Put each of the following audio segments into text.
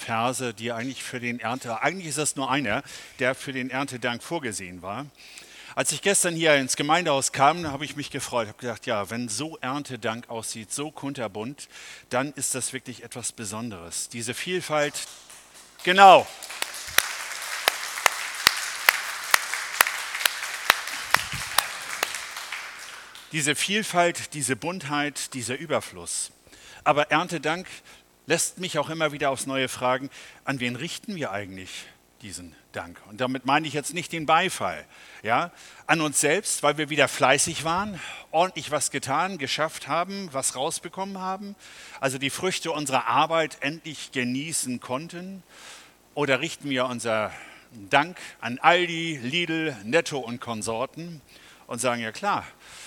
Verse, die eigentlich eigentlich ist das nur einer, der für den Erntedank vorgesehen war. Als ich gestern hier ins Gemeindehaus kam, habe ich mich gefreut, habe gedacht, ja, wenn so Erntedank aussieht, so kunterbunt, dann ist das wirklich etwas Besonderes. Diese Vielfalt, genau. Diese Vielfalt, diese Buntheit, dieser Überfluss. Aber Erntedank lässt mich auch immer wieder aufs Neue fragen, an wen richten wir eigentlich diesen Dank? Und damit meine ich jetzt nicht den Beifall, ja, an uns selbst, weil wir wieder fleißig waren, ordentlich was getan, geschafft haben, was rausbekommen haben, also die Früchte unserer Arbeit endlich genießen konnten. Oder richten wir unser Dank an Aldi, Lidl, Netto und Konsorten und sagen, ja klar,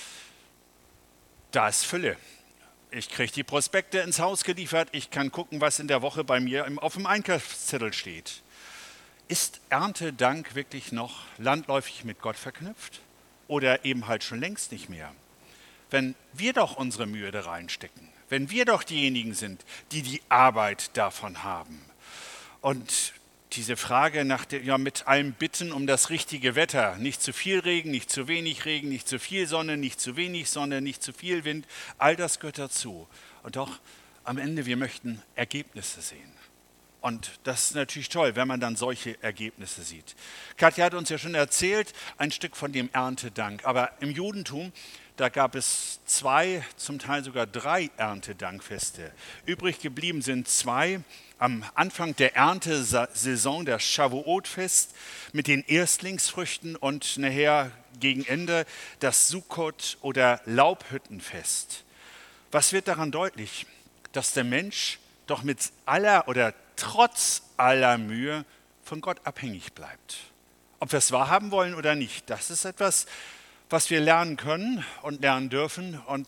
da ist Fülle. Ich kriege die Prospekte ins Haus geliefert, ich kann gucken, was in der Woche bei mir auf dem Einkaufszettel steht. Ist Erntedank wirklich noch landläufig mit Gott verknüpft? Oder eben halt schon längst nicht mehr? Wenn wir doch unsere Mühe da reinstecken, wenn wir doch diejenigen sind, die die Arbeit davon haben. Und diese Frage mit allem Bitten um das richtige Wetter, nicht zu viel Regen, nicht zu wenig Regen, nicht zu viel Sonne, nicht zu wenig Sonne, nicht zu viel Wind, all das gehört dazu. Und doch am Ende, wir möchten Ergebnisse sehen. Und das ist natürlich toll, wenn man dann solche Ergebnisse sieht. Katja hat uns ja schon erzählt, ein Stück von dem Erntedank. Aber im Judentum, da gab es 2, zum Teil sogar 3 Erntedankfeste. Übrig geblieben sind 2. Am Anfang der Erntesaison, das Shavuot-Fest mit den Erstlingsfrüchten und nachher gegen Ende das Sukkot- oder Laubhüttenfest. Was wird daran deutlich? Dass der Mensch doch mit aller oder trotz aller Mühe von Gott abhängig bleibt. Ob wir es wahrhaben wollen oder nicht, das ist etwas, was wir lernen können und lernen dürfen. Und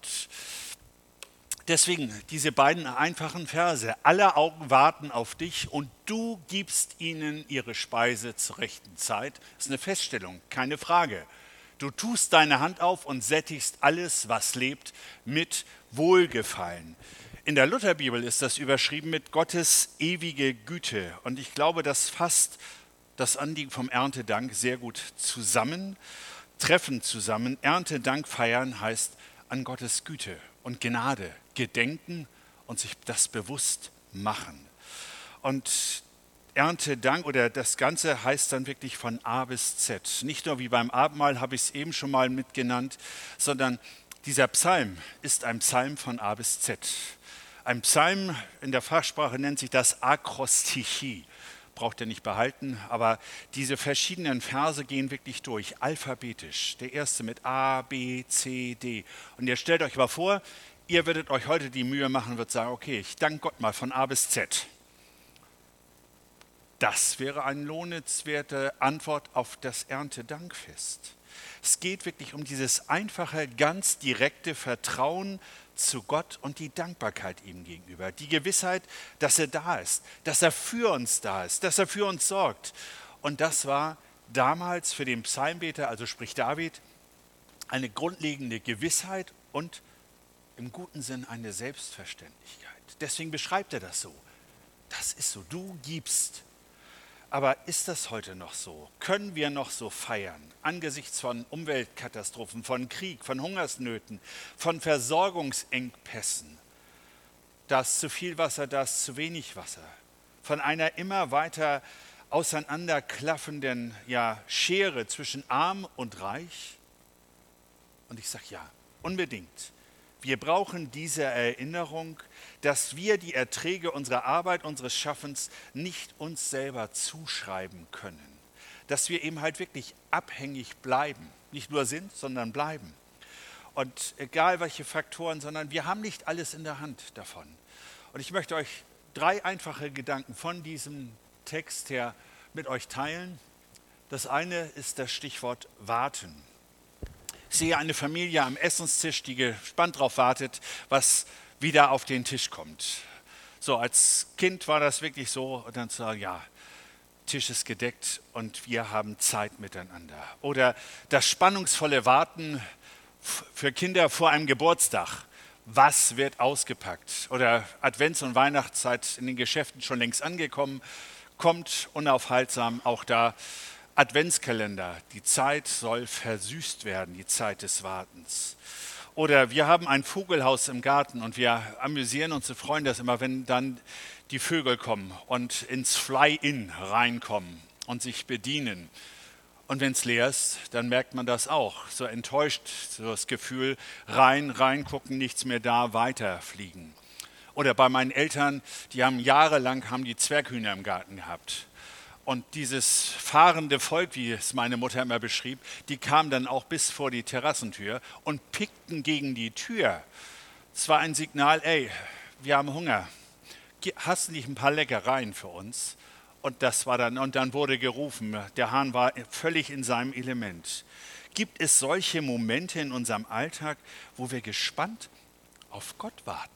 deswegen diese beiden einfachen Verse. Alle Augen warten auf dich und du gibst ihnen ihre Speise zur rechten Zeit. Das ist eine Feststellung, keine Frage. Du tust deine Hand auf und sättigst alles, was lebt, mit Wohlgefallen. In der Lutherbibel ist das überschrieben mit Gottes ewige Güte. Und ich glaube, das fasst das Anliegen vom Erntedank sehr gut zusammen, treffend zusammen. Erntedank feiern heißt an Gottes Güte und Gnade gedenken und sich das bewusst machen. Und Erntedank oder das Ganze heißt dann wirklich von A bis Z. Nicht nur wie beim Abendmahl, habe ich es eben schon mal mitgenannt, sondern dieser Psalm ist ein Psalm von A bis Z. Ein Psalm, in der Fachsprache nennt sich das Akrostichie. Braucht ihr nicht behalten, aber diese verschiedenen Verse gehen wirklich durch, alphabetisch. Der erste mit A, B, C, D. Und ihr stellt euch mal vor, ihr würdet euch heute die Mühe machen und würdet sagen, okay, ich danke Gott mal von A bis Z. Das wäre eine lohnenswerte Antwort auf das Erntedankfest. Es geht wirklich um dieses einfache, ganz direkte Vertrauen zu Gott und die Dankbarkeit ihm gegenüber. Die Gewissheit, dass er da ist, dass er für uns da ist, dass er für uns sorgt. Und das war damals für den Psalmbeter, also spricht David, eine grundlegende Gewissheit und im guten Sinn eine Selbstverständlichkeit. Deswegen beschreibt er das so. Das ist so, du gibst. Aber ist das heute noch so? Können wir noch so feiern? Angesichts von Umweltkatastrophen, von Krieg, von Hungersnöten, von Versorgungsengpässen. Da ist zu viel Wasser, da ist zu wenig Wasser. Von einer immer weiter auseinanderklaffenden Schere zwischen arm und reich. Und ich sage ja, unbedingt. Wir brauchen diese Erinnerung, dass wir die Erträge unserer Arbeit, unseres Schaffens nicht uns selber zuschreiben können. Dass wir eben halt wirklich abhängig bleiben. Nicht nur sind, sondern bleiben. Und egal welche Faktoren, sondern wir haben nicht alles in der Hand davon. Und ich möchte euch 3 einfache Gedanken von diesem Text her mit euch teilen. Das eine ist das Stichwort warten. Ich sehe eine Familie am Essenstisch, die gespannt darauf wartet, was wieder auf den Tisch kommt. So, als Kind war das wirklich so, und dann zu sagen, ja, Tisch ist gedeckt und wir haben Zeit miteinander. Oder das spannungsvolle Warten für Kinder vor einem Geburtstag, Was wird ausgepackt? Oder Advents- und Weihnachtszeit in den Geschäften schon längst angekommen, kommt unaufhaltsam auch da Adventskalender. Die Zeit soll versüßt werden, die Zeit des Wartens. Oder wir haben ein Vogelhaus im Garten und wir amüsieren uns und freuen das immer, wenn dann die Vögel kommen und ins Fly-In reinkommen und sich bedienen. Und wenn es leer ist, dann merkt man das auch. So enttäuscht, so das Gefühl, reingucken, nichts mehr da, weiterfliegen. Oder bei meinen Eltern, die haben jahrelang die Zwerghühner im Garten gehabt. Und dieses fahrende Volk, wie es meine Mutter immer beschrieb, die kamen dann auch bis vor die Terrassentür und pickten gegen die Tür. Es war ein Signal, ey, wir haben Hunger. Hast du nicht ein paar Leckereien für uns? Und dann wurde gerufen. Der Hahn war völlig in seinem Element. Gibt es solche Momente in unserem Alltag, wo wir gespannt auf Gott warten?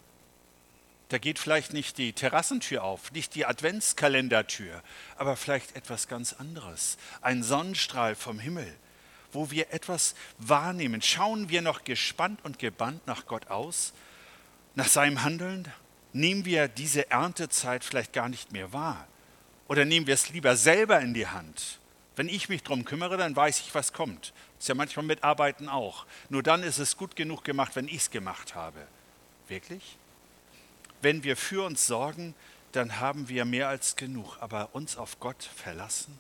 Da geht vielleicht nicht die Terrassentür auf, nicht die Adventskalendertür, aber vielleicht etwas ganz anderes. Ein Sonnenstrahl vom Himmel, wo wir etwas wahrnehmen. Schauen wir noch gespannt und gebannt nach Gott aus, nach seinem Handeln? Nehmen wir diese Erntezeit vielleicht gar nicht mehr wahr? Oder nehmen wir es lieber selber in die Hand? Wenn ich mich darum kümmere, dann weiß ich, was kommt. Ist ja manchmal mit Arbeiten auch. Nur dann ist es gut genug gemacht, wenn ich es gemacht habe. Wirklich? Wenn wir für uns sorgen, dann haben wir mehr als genug. Aber uns auf Gott verlassen?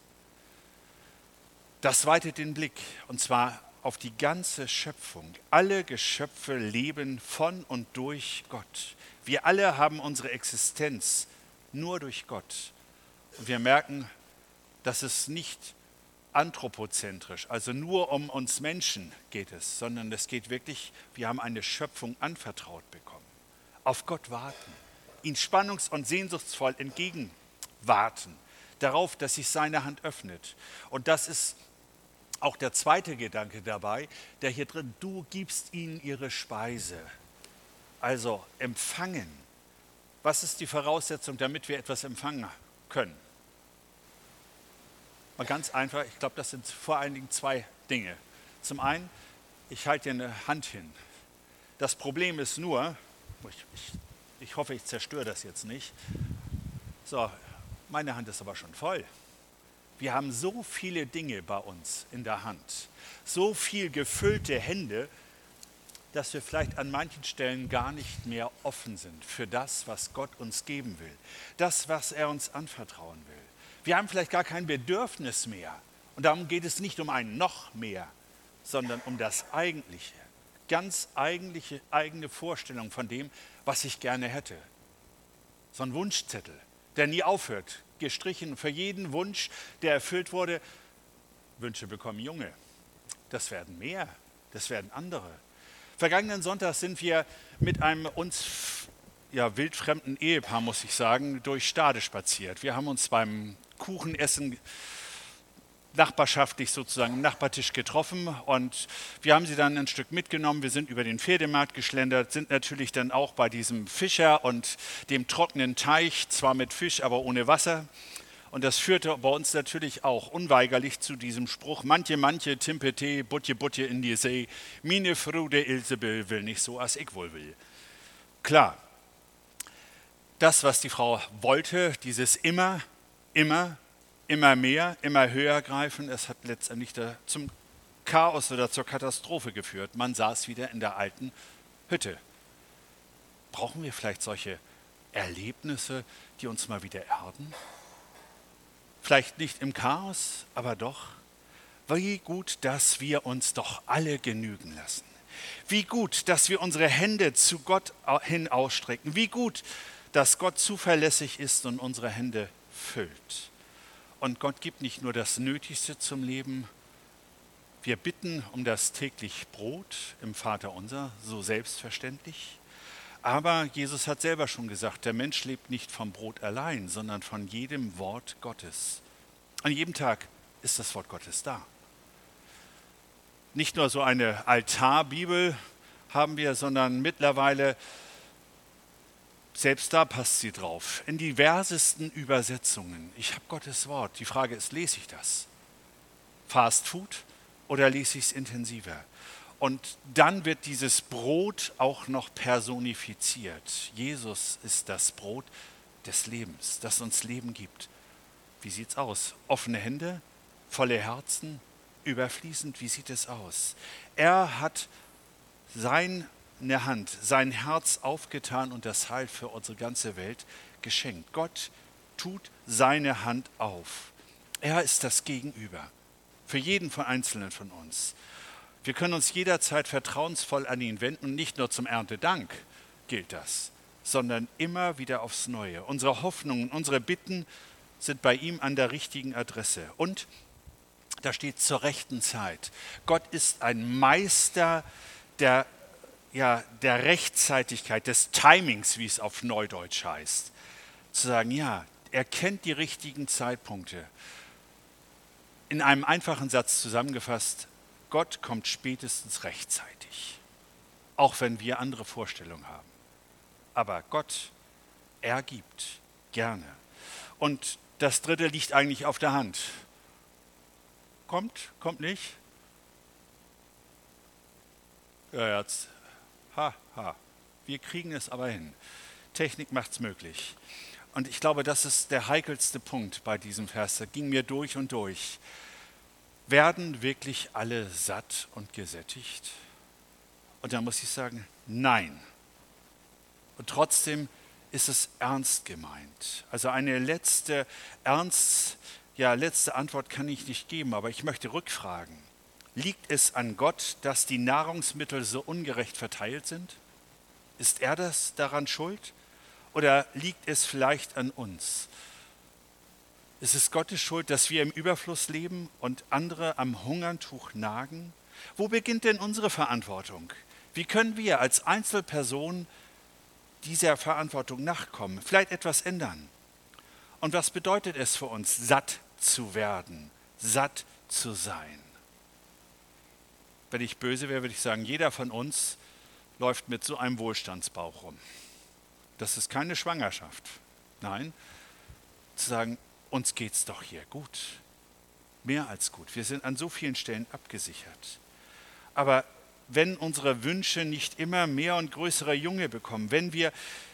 Das weitet den Blick, und zwar auf die ganze Schöpfung. Alle Geschöpfe leben von und durch Gott. Wir alle haben unsere Existenz nur durch Gott. Und wir merken, dass es nicht anthropozentrisch, also nur um uns Menschen geht es, sondern es geht wirklich, wir haben eine Schöpfung anvertraut bekommen. Auf Gott warten, ihn spannungs- und sehnsuchtsvoll entgegenwarten, darauf, dass sich seine Hand öffnet. Und das ist auch der zweite Gedanke dabei, der hier drin, du gibst ihnen ihre Speise. Also empfangen. Was ist die Voraussetzung, damit wir etwas empfangen können? Mal ganz einfach, ich glaube, das sind vor allen Dingen zwei Dinge. Zum einen, ich halte dir eine Hand hin. Das Problem ist nur, ich hoffe, ich zerstöre das jetzt nicht. So, meine Hand ist aber schon voll. Wir haben so viele Dinge bei uns in der Hand, so viel gefüllte Hände, dass wir vielleicht an manchen Stellen gar nicht mehr offen sind für das, was Gott uns geben will, das, was er uns anvertrauen will. Wir haben vielleicht gar kein Bedürfnis mehr. Und darum geht es nicht um ein noch mehr, sondern um das Eigentliche. Ganz eigene Vorstellung von dem, was ich gerne hätte. So ein Wunschzettel, der nie aufhört. Gestrichen für jeden Wunsch, der erfüllt wurde. Wünsche bekommen Junge. Das werden mehr, das werden andere. Vergangenen Sonntag sind wir mit einem uns wildfremden Ehepaar, muss ich sagen, durch Stade spaziert. Wir haben uns beim Kuchenessen nachbarschaftlich sozusagen am Nachbartisch getroffen und wir haben sie dann ein Stück mitgenommen. Wir sind über den Pferdemarkt geschlendert, sind natürlich dann auch bei diesem Fischer und dem trockenen Teich, zwar mit Fisch, aber ohne Wasser. Und das führte bei uns natürlich auch unweigerlich zu diesem Spruch, manche, Timpete, Butje in die See, mine Frude Ilsebel will nicht so, als ich wohl will. Klar, das, was die Frau wollte, dieses immer mehr, immer höher greifen, es hat letztendlich zum Chaos oder zur Katastrophe geführt. Man saß wieder in der alten Hütte. Brauchen wir vielleicht solche Erlebnisse, die uns mal wieder erden? Vielleicht nicht im Chaos, aber doch. Wie gut, dass wir uns doch alle genügen lassen. Wie gut, dass wir unsere Hände zu Gott hin ausstrecken. Wie gut, dass Gott zuverlässig ist und unsere Hände füllt. Und Gott gibt nicht nur das Nötigste zum Leben. Wir bitten um das täglich Brot im Vaterunser, so selbstverständlich. Aber Jesus hat selber schon gesagt, der Mensch lebt nicht vom Brot allein, sondern von jedem Wort Gottes. An jedem Tag ist das Wort Gottes da. Nicht nur so eine Altarbibel haben wir, sondern mittlerweile, selbst da passt sie drauf, in diversesten Übersetzungen. Ich habe Gottes Wort. Die Frage ist, lese ich das? Fast Food oder lese ich es intensiver? Und dann wird dieses Brot auch noch personifiziert. Jesus ist das Brot des Lebens, das uns Leben gibt. Wie sieht's aus? Offene Hände, volle Herzen, überfließend, wie sieht es aus? Er hat seine Hand, sein Herz aufgetan und das Heil für unsere ganze Welt geschenkt. Gott tut seine Hand auf. Er ist das Gegenüber für jeden von Einzelnen von uns. Wir können uns jederzeit vertrauensvoll an ihn wenden und nicht nur zum Erntedank gilt das, sondern immer wieder aufs Neue. Unsere Hoffnungen, unsere Bitten sind bei ihm an der richtigen Adresse. Und da steht zur rechten Zeit. Gott ist ein Meister der Rechtzeitigkeit, des Timings, wie es auf Neudeutsch heißt. Zu sagen, ja, er kennt die richtigen Zeitpunkte. In einem einfachen Satz zusammengefasst, Gott kommt spätestens rechtzeitig, auch wenn wir andere Vorstellungen haben. Aber Gott, er gibt gerne. Und das Dritte liegt eigentlich auf der Hand. Kommt nicht? Ja, jetzt. Wir kriegen es aber hin. Technik macht es möglich. Und ich glaube, das ist der heikelste Punkt bei diesem Vers. Da ging mir durch und durch. Werden wirklich alle satt und gesättigt? Und da muss ich sagen, nein. Und trotzdem ist es ernst gemeint. Also eine letzte Antwort kann ich nicht geben, aber ich möchte rückfragen. Liegt es an Gott, dass die Nahrungsmittel so ungerecht verteilt sind? Ist er daran schuld? Oder liegt es vielleicht an uns? Ist es Gottes Schuld, dass wir im Überfluss leben und andere am Hungertuch nagen? Wo beginnt denn unsere Verantwortung? Wie können wir als Einzelperson dieser Verantwortung nachkommen, vielleicht etwas ändern? Und was bedeutet es für uns, satt zu werden, satt zu sein? Wenn ich böse wäre, würde ich sagen, jeder von uns läuft mit so einem Wohlstandsbauch rum. Das ist keine Schwangerschaft. Nein, zu sagen, uns geht's doch hier gut. Mehr als gut. Wir sind an so vielen Stellen abgesichert. Aber wenn unsere Wünsche nicht immer mehr und größere Junge bekommen, wenn wir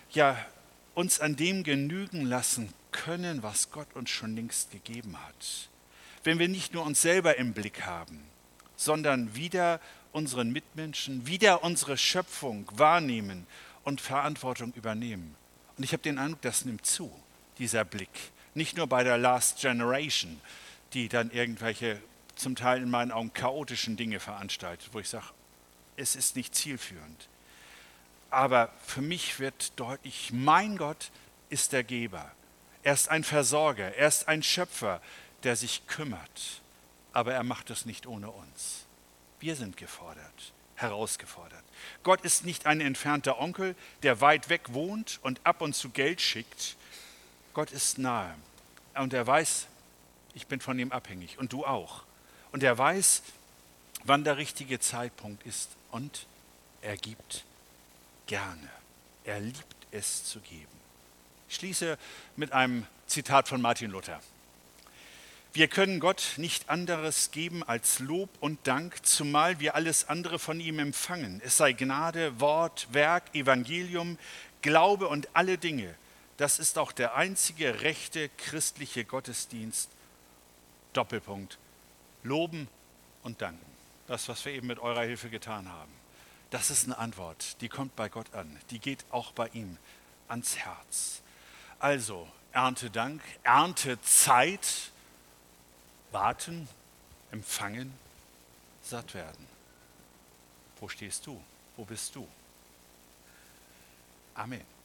uns an dem genügen lassen können, was Gott uns schon längst gegeben hat, wenn wir nicht nur uns selber im Blick haben, sondern wieder unseren Mitmenschen, wieder unsere Schöpfung wahrnehmen und Verantwortung übernehmen. Und ich habe den Eindruck, das nimmt zu, dieser Blick. Nicht nur bei der Last Generation, die dann irgendwelche zum Teil in meinen Augen chaotischen Dinge veranstaltet, wo ich sage, es ist nicht zielführend. Aber für mich wird deutlich, mein Gott ist der Geber. Er ist ein Versorger, er ist ein Schöpfer, der sich kümmert. Aber er macht es nicht ohne uns. Wir sind gefordert, herausgefordert. Gott ist nicht ein entfernter Onkel, der weit weg wohnt und ab und zu Geld schickt. Gott ist nahe und er weiß, ich bin von ihm abhängig und du auch. Und er weiß, wann der richtige Zeitpunkt ist und er gibt gerne. Er liebt es zu geben. Ich schließe mit einem Zitat von Martin Luther. Wir können Gott nicht anderes geben als Lob und Dank, zumal wir alles andere von ihm empfangen. Es sei Gnade, Wort, Werk, Evangelium, Glaube und alle Dinge. Das ist auch der einzige rechte christliche Gottesdienst. Doppelpunkt. Loben und danken. Das, was wir eben mit eurer Hilfe getan haben. Das ist eine Antwort, die kommt bei Gott an. Die geht auch bei ihm ans Herz. Also, Erntedank, Erntezeit, warten, empfangen, satt werden. Wo stehst du? Wo bist du? Amen.